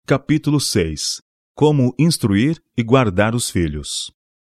Capítulo 6. Como instruir e guardar os filhos.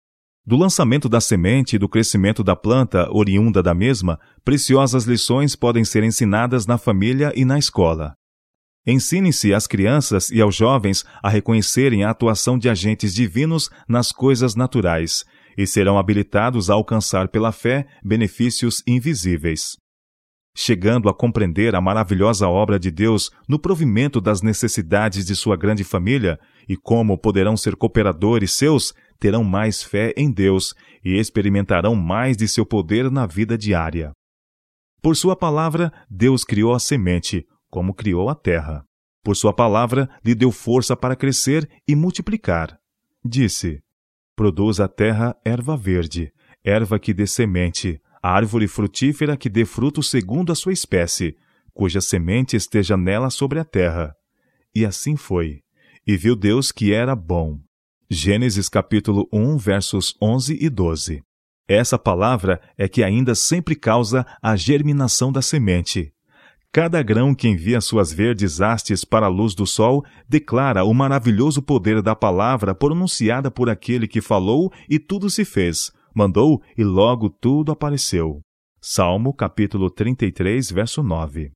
Do lançamento da semente e do crescimento da planta oriunda da mesma, preciosas lições podem ser ensinadas na família e na escola. Ensine-se às crianças e aos jovens a reconhecerem a atuação de agentes divinos nas coisas naturais, e serão habilitados a alcançar pela fé benefícios invisíveis. Chegando a compreender a maravilhosa obra de Deus no provimento das necessidades de sua grande família e como poderão ser cooperadores seus, terão mais fé em Deus e experimentarão mais de seu poder na vida diária. Por sua palavra, Deus criou a semente, como criou a terra. Por sua palavra, lhe deu força para crescer e multiplicar. Disse: produz a terra erva verde, erva que dê semente, árvore frutífera que dê fruto segundo a sua espécie, cuja semente esteja nela sobre a terra. E assim foi. E viu Deus que era bom. Gênesis capítulo 1, versos 11 e 12. Essa palavra é que ainda sempre causa a germinação da semente. Cada grão que envia suas verdes hastes para a luz do sol declara o maravilhoso poder da palavra pronunciada por aquele que falou e tudo se fez. Mandou e logo tudo apareceu. Salmo capítulo 33, verso 9.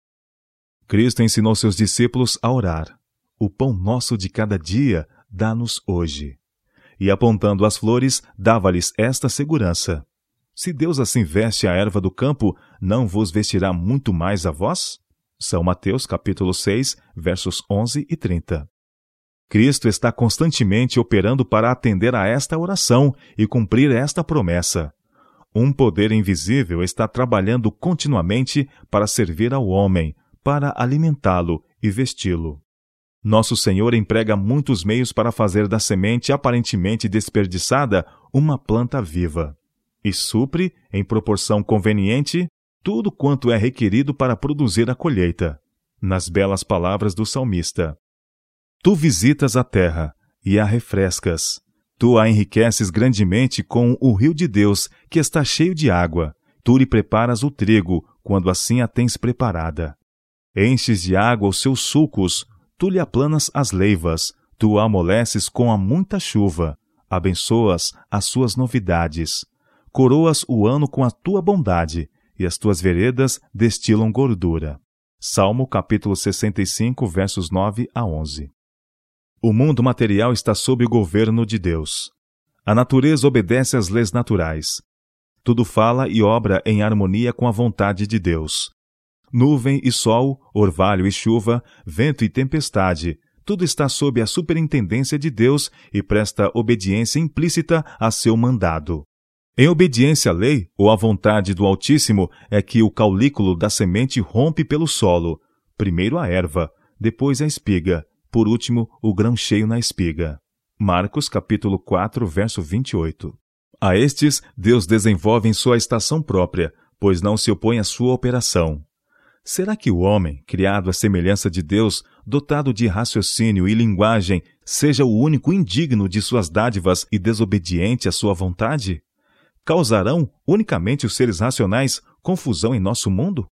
Cristo ensinou seus discípulos a orar. O pão nosso de cada dia dá-nos hoje. E apontando as flores, dava-lhes esta segurança: se Deus assim veste a erva do campo, não vos vestirá muito mais a vós? São Mateus capítulo 6, versos 11 e 30. Cristo está constantemente operando para atender a esta oração e cumprir esta promessa. Um poder invisível está trabalhando continuamente para servir ao homem, para alimentá-lo e vesti-lo. Nosso Senhor emprega muitos meios para fazer da semente aparentemente desperdiçada uma planta viva, e supre, em proporção conveniente, tudo quanto é requerido para produzir a colheita. Nas belas palavras do salmista: tu visitas a terra e a refrescas. Tu a enriqueces grandemente com o rio de Deus, que está cheio de água. Tu lhe preparas o trigo, quando assim a tens preparada. Enches de água os seus sulcos, tu lhe aplanas as leivas, tu a amoleces com a muita chuva, abençoas as suas novidades. Coroas o ano com a tua bondade, e as tuas veredas destilam gordura. Salmo capítulo 65, versos 9 a 11. O mundo material está sob o governo de Deus. A natureza obedece às leis naturais. Tudo fala e obra em harmonia com a vontade de Deus. Nuvem e sol, orvalho e chuva, vento e tempestade, tudo está sob a superintendência de Deus e presta obediência implícita a seu mandado. Em obediência à lei ou à vontade do Altíssimo é que o caulículo da semente rompe pelo solo, primeiro a erva, depois a espiga, por último, o grão cheio na espiga. Marcos, capítulo 4, verso 28. A estes, Deus desenvolve em sua estação própria, pois não se opõe à sua operação. Será que o homem, criado à semelhança de Deus, dotado de raciocínio e linguagem, seja o único indigno de suas dádivas e desobediente à sua vontade? Causarão, unicamente os seres racionais, confusão em nosso mundo?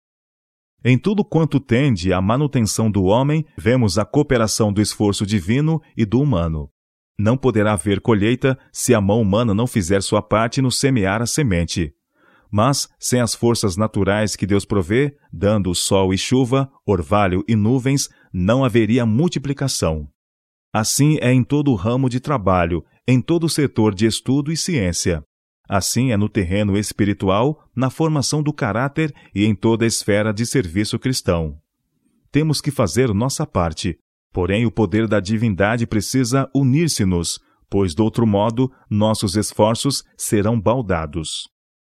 Em tudo quanto tende à manutenção do homem, vemos a cooperação do esforço divino e do humano. Não poderá haver colheita se a mão humana não fizer sua parte no semear a semente. Mas, sem as forças naturais que Deus provê, dando sol e chuva, orvalho e nuvens, não haveria multiplicação. Assim é em todo o ramo de trabalho, em todo o setor de estudo e ciência. Assim é no terreno espiritual, na formação do caráter e em toda a esfera de serviço cristão. Temos que fazer nossa parte, porém o poder da divindade precisa unir-se-nos, pois do outro modo nossos esforços serão baldados.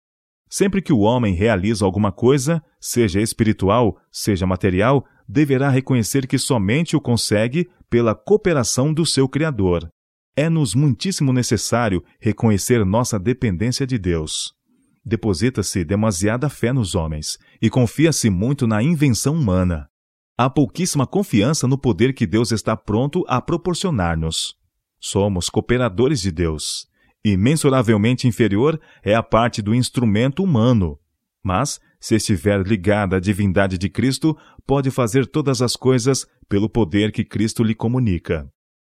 Sempre que o homem realiza alguma coisa, seja espiritual, seja material, deverá reconhecer que somente o consegue pela cooperação do seu Criador. É-nos muitíssimo necessário reconhecer nossa dependência de Deus. Deposita-se demasiada fé nos homens e confia-se muito na invenção humana. Há pouquíssima confiança no poder que Deus está pronto a proporcionar-nos. Somos cooperadores de Deus. Imensuravelmente inferior é a parte do instrumento humano. Mas, se estiver ligada à divindade de Cristo, pode fazer todas as coisas pelo poder que Cristo lhe comunica.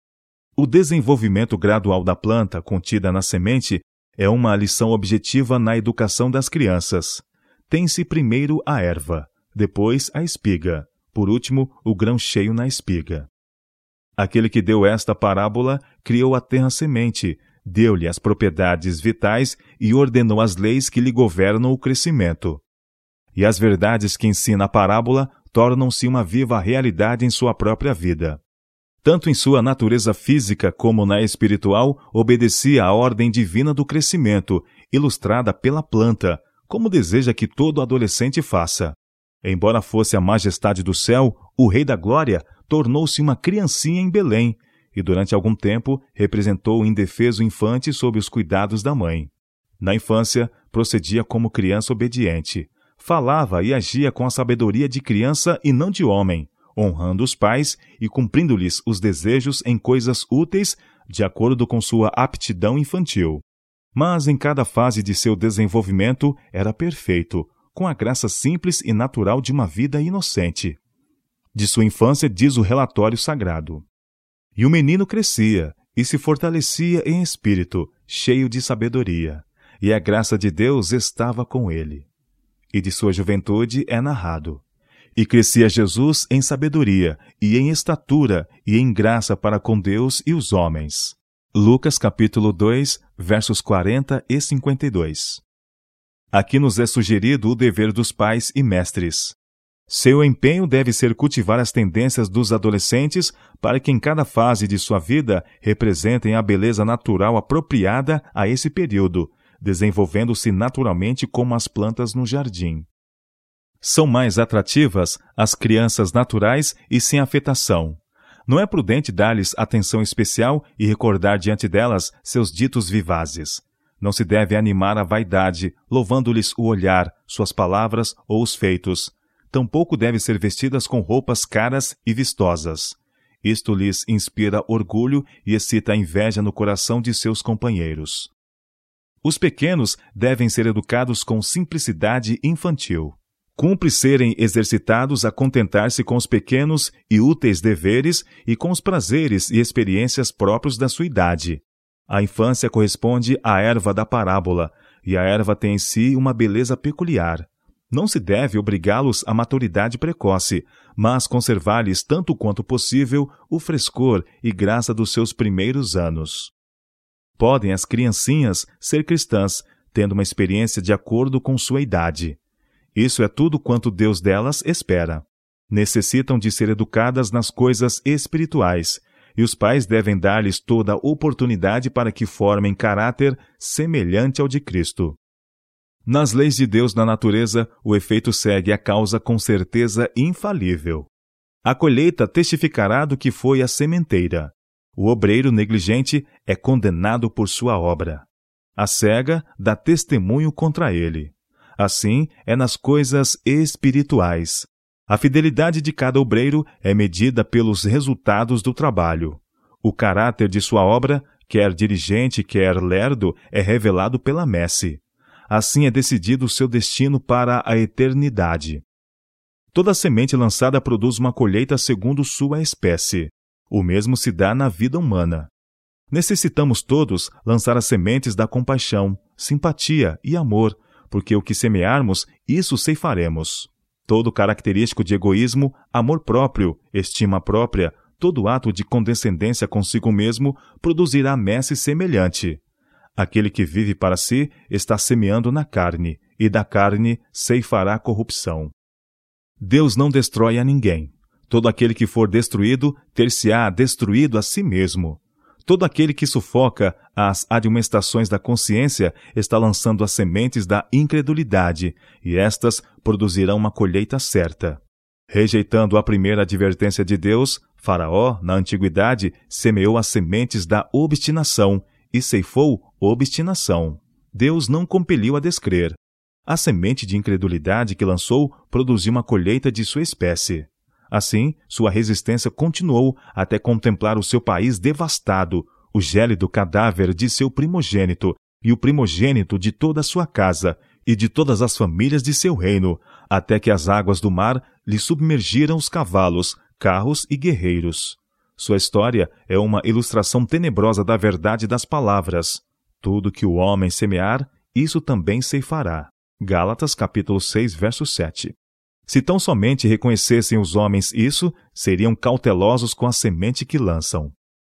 O desenvolvimento gradual da planta contida na semente é uma lição objetiva na educação das crianças. Tem-se primeiro a erva, depois a espiga, por último o grão cheio na espiga. Aquele que deu esta parábola criou a terra-semente, deu-lhe as propriedades vitais e ordenou as leis que lhe governam o crescimento. E as verdades que ensina a parábola tornam-se uma viva realidade em sua própria vida. Tanto em sua natureza física como na espiritual, obedecia à ordem divina do crescimento, ilustrada pela planta, como deseja que todo adolescente faça. Embora fosse a majestade do céu, o Rei da Glória tornou-se uma criancinha em Belém, e durante algum tempo representou o indefeso infante sob os cuidados da mãe. Na infância, procedia como criança obediente. Falava e agia com a sabedoria de criança e não de homem, honrando os pais e cumprindo-lhes os desejos em coisas úteis, de acordo com sua aptidão infantil. Mas em cada fase de seu desenvolvimento era perfeito, com a graça simples e natural de uma vida inocente. De sua infância diz o relatório sagrado: E o menino crescia e se fortalecia em espírito, cheio de sabedoria, e a graça de Deus estava com ele. E de sua juventude é narrado: E crescia Jesus em sabedoria, e em estatura, e em graça para com Deus e os homens. Lucas capítulo 2, versos 40 e 52. Aqui nos é sugerido o dever dos pais e mestres. Seu empenho deve ser cultivar as tendências dos adolescentes para que em cada fase de sua vida representem a beleza natural apropriada a esse período, desenvolvendo-se naturalmente como as plantas no jardim. São mais atrativas as crianças naturais e sem afetação. Não é prudente dar-lhes atenção especial e recordar diante delas seus ditos vivazes. Não se deve animar a vaidade, louvando-lhes o olhar, suas palavras ou os feitos. Tampouco devem ser vestidas com roupas caras e vistosas. Isto lhes inspira orgulho e excita a inveja no coração de seus companheiros. Os pequenos devem ser educados com simplicidade infantil. Cumpre serem exercitados a contentar-se com os pequenos e úteis deveres e com os prazeres e experiências próprios da sua idade. A infância corresponde à erva da parábola, e a erva tem em si uma beleza peculiar. Não se deve obrigá-los à maturidade precoce, mas conservar-lhes tanto quanto possível o frescor e graça dos seus primeiros anos. Podem as criancinhas ser cristãs, tendo uma experiência de acordo com sua idade. Isso é tudo quanto Deus delas espera. Necessitam de ser educadas nas coisas espirituais, e os pais devem dar-lhes toda a oportunidade para que formem caráter semelhante ao de Cristo. Nas leis de Deus na natureza, o efeito segue a causa com certeza infalível. A colheita testificará do que foi a sementeira. O obreiro negligente é condenado por sua obra. A cega dá testemunho contra ele. Assim é nas coisas espirituais. A fidelidade de cada obreiro é medida pelos resultados do trabalho. O caráter de sua obra, quer dirigente, quer lerdo, é revelado pela messe. Assim é decidido o seu destino para a eternidade. Toda semente lançada produz uma colheita segundo sua espécie. O mesmo se dá na vida humana. Necessitamos todos lançar as sementes da compaixão, simpatia e amor, porque o que semearmos, isso ceifaremos. Todo característico de egoísmo, amor próprio, estima própria, todo ato de condescendência consigo mesmo produzirá messe semelhante. Aquele que vive para si está semeando na carne, e da carne ceifará corrupção. Deus não destrói a ninguém. Todo aquele que for destruído, ter-se-á destruído a si mesmo. Todo aquele que sufoca as admoestações da consciência está lançando as sementes da incredulidade, e estas produzirão uma colheita certa. Rejeitando a primeira advertência de Deus, Faraó, na antiguidade, semeou as sementes da obstinação e ceifou obstinação. Deus não compeliu a descrer. A semente de incredulidade que lançou produziu uma colheita de sua espécie. Assim, sua resistência continuou até contemplar o seu país devastado, o gélido cadáver de seu primogênito e o primogênito de toda a sua casa, e de todas as famílias de seu reino, até que as águas do mar lhe submergiram os cavalos, carros e guerreiros. Sua história é uma ilustração tenebrosa da verdade das palavras. Tudo que o homem semear, isso também ceifará. Gálatas capítulo 6, verso 7. Se tão somente reconhecessem os homens isso, seriam cautelosos com a semente que lançam.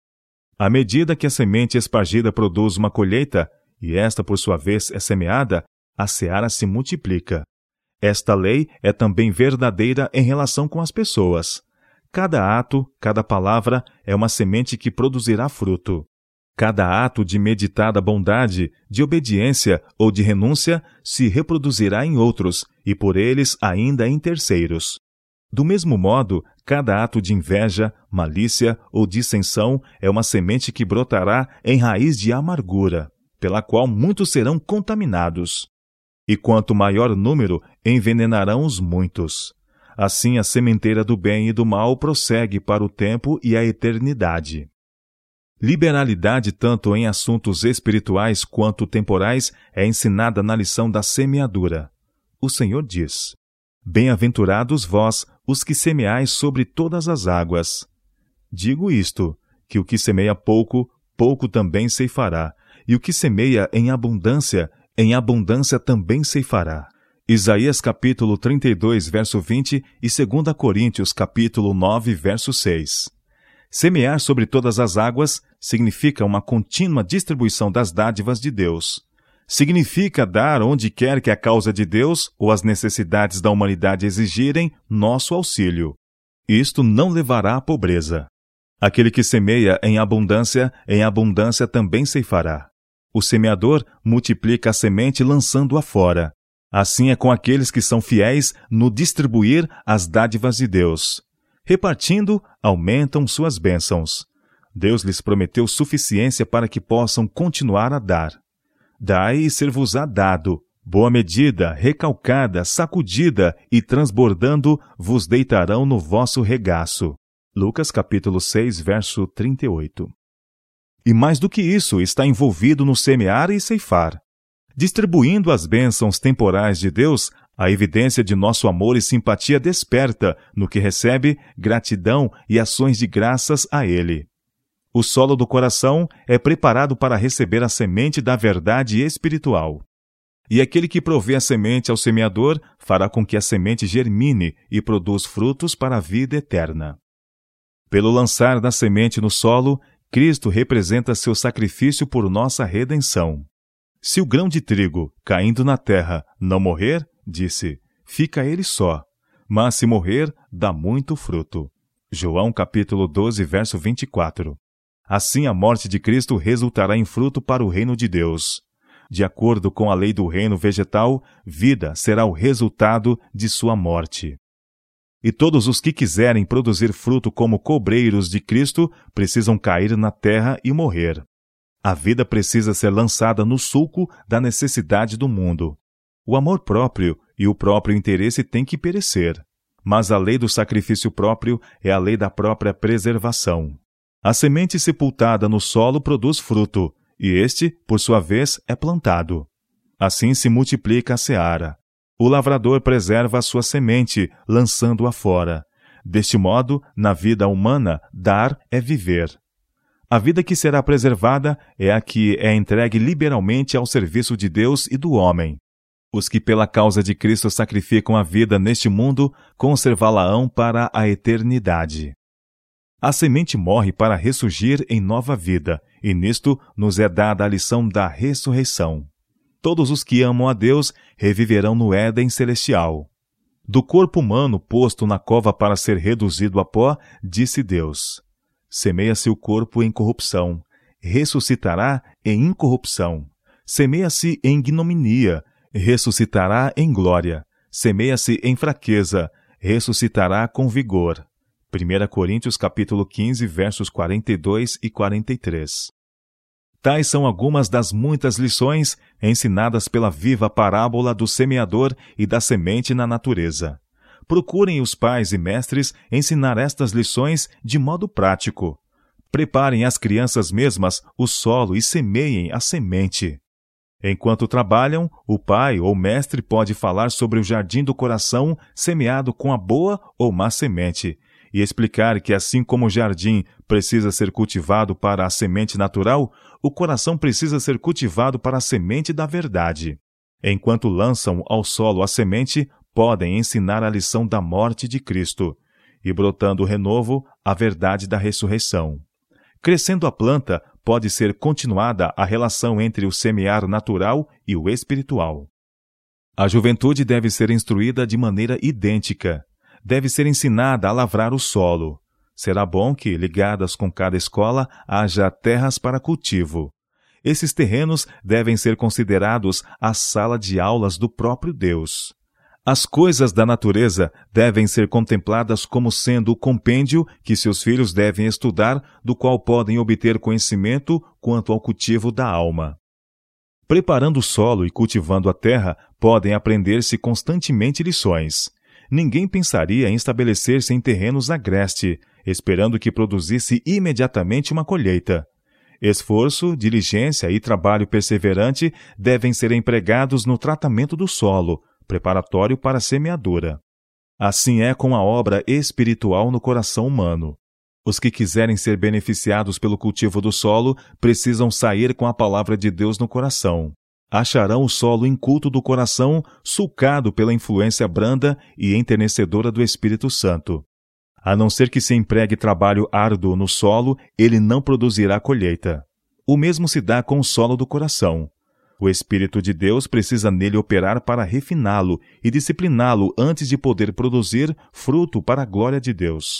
À medida que a semente espargida produz uma colheita, e esta por sua vez é semeada, a seara se multiplica. Esta lei é também verdadeira em relação com as pessoas. Cada ato, cada palavra é uma semente que produzirá fruto. Cada ato de meditada bondade, de obediência ou de renúncia se reproduzirá em outros, e por eles ainda em terceiros. Do mesmo modo, cada ato de inveja, malícia ou dissensão é uma semente que brotará em raiz de amargura, pela qual muitos serão contaminados. E quanto maior número, envenenarão os muitos. Assim a sementeira do bem e do mal prossegue para o tempo e a eternidade. Liberalidade tanto em assuntos espirituais quanto temporais é ensinada na lição da semeadura. O Senhor diz: Bem-aventurados vós, os que semeais sobre todas as águas. Digo isto, que o que semeia pouco, pouco também ceifará, e o que semeia em abundância também ceifará. Isaías capítulo 32, verso 20 e 2 Coríntios capítulo 9, verso 6. Semear sobre todas as águas significa uma contínua distribuição das dádivas de Deus. Significa dar onde quer que a causa de Deus ou as necessidades da humanidade exigirem nosso auxílio. Isto não levará à pobreza. Aquele que semeia em abundância também ceifará. O semeador multiplica a semente lançando-a fora. Assim é com aqueles que são fiéis no distribuir as dádivas de Deus. Repartindo, aumentam suas bênçãos. Deus lhes prometeu suficiência para que possam continuar a dar. Dai e ser-vos-á dado. Boa medida, recalcada, sacudida e transbordando, vos deitarão no vosso regaço. Lucas capítulo 6, verso 38. E mais do que isso, está envolvido no semear e ceifar. Distribuindo as bênçãos temporais de Deus, a evidência de nosso amor e simpatia desperta, no que recebe, gratidão e ações de graças a Ele. O solo do coração é preparado para receber a semente da verdade espiritual. E aquele que provê a semente ao semeador fará com que a semente germine e produza frutos para a vida eterna. Pelo lançar da semente no solo, Cristo representa seu sacrifício por nossa redenção. Se o grão de trigo, caindo na terra, não morrer, disse, fica ele só, mas se morrer, dá muito fruto. João capítulo 12, verso 24. Assim a morte de Cristo resultará em fruto para o reino de Deus. De acordo com a lei do reino vegetal, vida será o resultado de sua morte. E todos os que quiserem produzir fruto como cobreiros de Cristo precisam cair na terra e morrer. A vida precisa ser lançada no sulco da necessidade do mundo. O amor próprio e o próprio interesse têm que perecer. Mas a lei do sacrifício próprio é a lei da própria preservação. A semente sepultada no solo produz fruto, e este, por sua vez, é plantado. Assim se multiplica a seara. O lavrador preserva a sua semente, lançando-a fora. Deste modo, na vida humana, dar é viver. A vida que será preservada é a que é entregue liberalmente ao serviço de Deus e do homem. Os que pela causa de Cristo sacrificam a vida neste mundo, conservá-la-ão para a eternidade. A semente morre para ressurgir em nova vida, e nisto nos é dada a lição da ressurreição. Todos os que amam a Deus reviverão no Éden celestial. Do corpo humano posto na cova para ser reduzido a pó, disse Deus: semeia-se o corpo em corrupção, ressuscitará em incorrupção. Semeia-se em ignominia, ressuscitará em glória. Semeia-se em fraqueza, ressuscitará com vigor. 1 Coríntios capítulo 15, versos 42 e 43. Tais são algumas das muitas lições ensinadas pela viva parábola do semeador e da semente na natureza. Procurem os pais e mestres ensinar estas lições de modo prático. Preparem as crianças mesmas o solo e semeiem a semente. Enquanto trabalham, o pai ou mestre pode falar sobre o jardim do coração semeado com a boa ou má semente, e explicar que assim como o jardim precisa ser cultivado para a semente natural, o coração precisa ser cultivado para a semente da verdade. Enquanto lançam ao solo a semente, podem ensinar a lição da morte de Cristo, e brotando o renovo, a verdade da ressurreição. Crescendo a planta, pode ser continuada a relação entre o semear natural e o espiritual. A juventude deve ser instruída de maneira idêntica. Deve ser ensinada a lavrar o solo. Será bom que, ligadas com cada escola, haja terras para cultivo. Esses terrenos devem ser considerados a sala de aulas do próprio Deus. As coisas da natureza devem ser contempladas como sendo o compêndio que seus filhos devem estudar, do qual podem obter conhecimento quanto ao cultivo da alma. Preparando o solo e cultivando a terra, podem aprender-se constantemente lições. Ninguém pensaria em estabelecer-se em terrenos agreste, esperando que produzisse imediatamente uma colheita. Esforço, diligência e trabalho perseverante devem ser empregados no tratamento do solo, preparatório para a semeadura. Assim é com a obra espiritual no coração humano. Os que quiserem ser beneficiados pelo cultivo do solo precisam sair com a palavra de Deus no coração. Acharão o solo inculto do coração sulcado pela influência branda e enternecedora do Espírito Santo. A não ser que se empregue trabalho árduo no solo, ele não produzirá colheita. O mesmo se dá com o solo do coração. O Espírito de Deus precisa nele operar para refiná-lo e discipliná-lo antes de poder produzir fruto para a glória de Deus.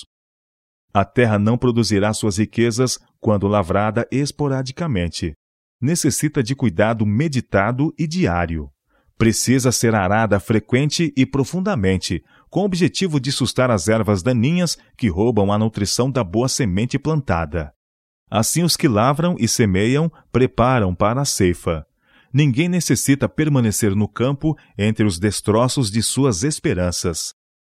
A terra não produzirá suas riquezas quando lavrada esporadicamente. Necessita de cuidado meditado e diário. Precisa ser arada frequente e profundamente, com o objetivo de sustar as ervas daninhas que roubam a nutrição da boa semente plantada. Assim os que lavram e semeiam preparam para a ceifa. Ninguém necessita permanecer no campo entre os destroços de suas esperanças.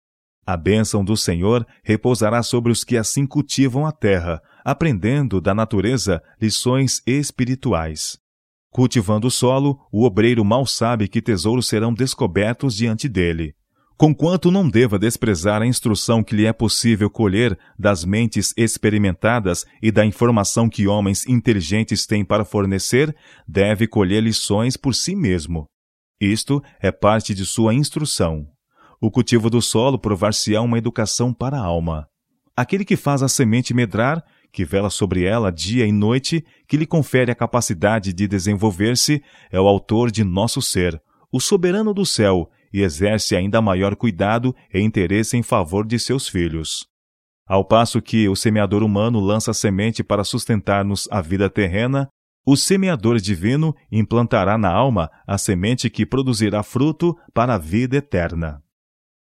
A bênção do Senhor repousará sobre os que assim cultivam a terra, aprendendo da natureza lições espirituais. Cultivando o solo, o obreiro mal sabe que tesouros serão descobertos diante dele. Conquanto não deva desprezar a instrução que lhe é possível colher das mentes experimentadas e da informação que homens inteligentes têm para fornecer, deve colher lições por si mesmo. Isto é parte de sua instrução. O cultivo do solo provar-se-á uma educação para a alma. Aquele que faz a semente medrar, que vela sobre ela dia e noite, que lhe confere a capacidade de desenvolver-se, é o autor de nosso ser, o soberano do céu, e exerce ainda maior cuidado e interesse em favor de seus filhos. Ao passo que o semeador humano lança a semente para sustentar-nos a vida terrena, o semeador divino implantará na alma a semente que produzirá fruto para a vida eterna.